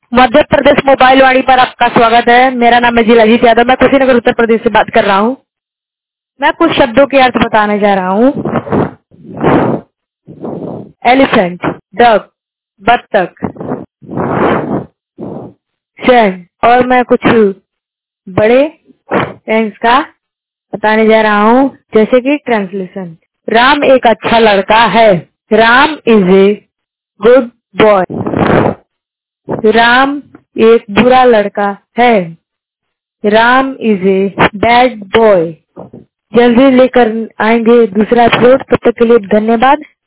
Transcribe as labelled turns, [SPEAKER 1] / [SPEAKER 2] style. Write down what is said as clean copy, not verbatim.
[SPEAKER 1] Madhya Pradesh mobile वाणी पर आपका स्वागत है। मेरा नाम है जिलाजीत यादव। मैं कुशीनगर उत्तर प्रदेश से बात कर रहा हूँ। मैं कुछ शब्दों के अर्थ बताने जा रहा हूँ। एलिफेंट, डक, बत्तख, शेन, और मैं कुछ बड़े सेंस का बताने जा रहा हूँ, जैसे कि ट्रांसलेशन। राम एक अच्छा लड़का है। Ram is a good boy. Ram एक बुरा लड़का है। Ram is a bad boy. जल्दी लेकर आएंगे दूसरा एपिसोड। तब तक के लिए धन्यवाद।